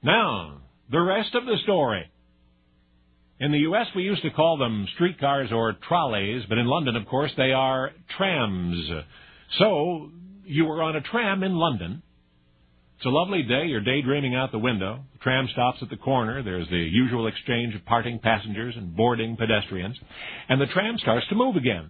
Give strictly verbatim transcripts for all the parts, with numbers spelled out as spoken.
Now, the rest of the story. In the U S, we used to call them streetcars or trolleys, but in London, of course, they are trams. So, you were on a tram in London. It's a lovely day. You're daydreaming out the window. The tram stops at the corner. There's the usual exchange of parting passengers and boarding pedestrians. And the tram starts to move again.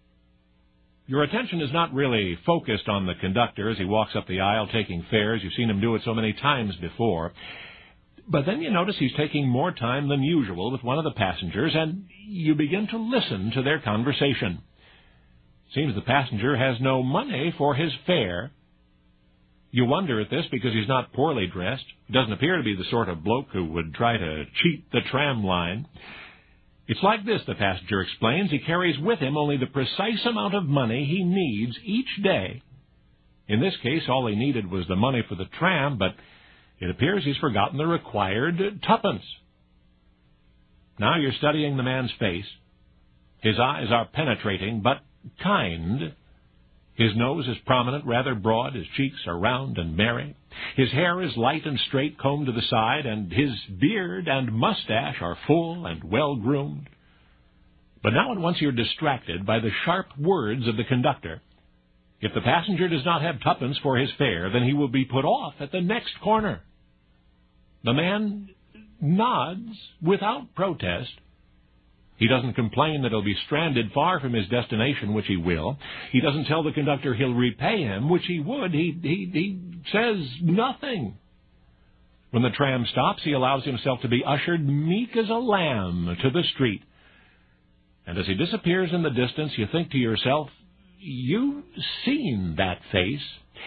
Your attention is not really focused on the conductor as he walks up the aisle taking fares. You've seen him do it so many times before. But then you notice he's taking more time than usual with one of the passengers, and you begin to listen to their conversation. Seems the passenger has no money for his fare. You wonder at this because he's not poorly dressed. He doesn't appear to be the sort of bloke who would try to cheat the tram line. It's like this, the passenger explains. He carries with him only the precise amount of money he needs each day. In this case, all he needed was the money for the tram, but it appears he's forgotten the required tuppence. Now you're studying the man's face. His eyes are penetrating, but kind. His nose is prominent, rather broad. His cheeks are round and merry. His hair is light and straight, combed to the side, and his beard and mustache are full and well-groomed. But now at once you're distracted by the sharp words of the conductor. If the passenger does not have tuppence for his fare, then he will be put off at the next corner. The man nods without protest. He doesn't complain that he'll be stranded far from his destination, which he will. He doesn't tell the conductor he'll repay him, which he would. He, he, he says nothing. When the tram stops, he allows himself to be ushered meek as a lamb to the street. And as he disappears in the distance, you think to yourself, you've seen that face.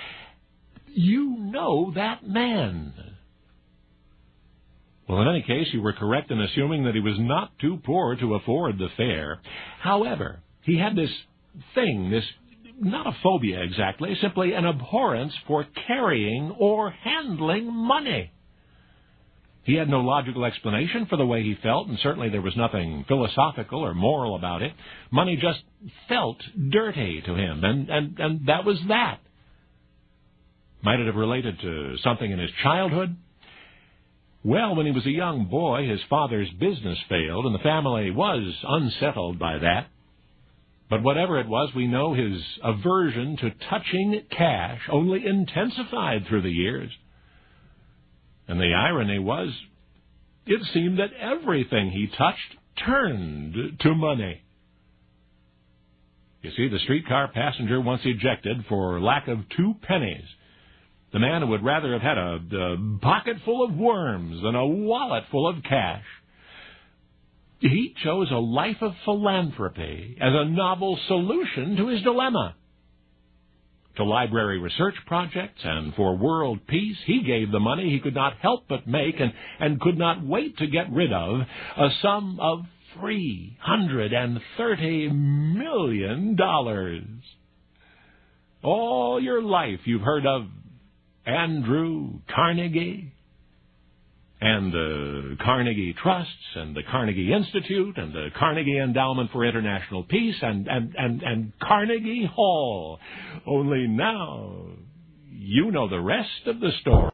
You know that man. Well, in any case, you were correct in assuming that he was not too poor to afford the fare. However, he had this thing, this, not a phobia exactly, simply an abhorrence for carrying or handling money. He had no logical explanation for the way he felt, and certainly there was nothing philosophical or moral about it. Money just felt dirty to him, and, and, and that was that. Might it have related to something in his childhood? Well, when he was a young boy, his father's business failed, and the family was unsettled by that. But whatever it was, we know his aversion to touching cash only intensified through the years. And the irony was, it seemed that everything he touched turned to money. You see, the streetcar passenger once ejected for lack of two pennies. The man who would rather have had a, a pocket full of worms than a wallet full of cash. He chose a life of philanthropy as a novel solution to his dilemma. To library research projects and for world peace, he gave the money he could not help but make and, and could not wait to get rid of, a sum of three hundred thirty million dollars. All your life you've heard of Andrew Carnegie and the Carnegie Trusts and the Carnegie Institute and the Carnegie Endowment for International Peace and, and, and, and Carnegie Hall. Only now you know the rest of the story.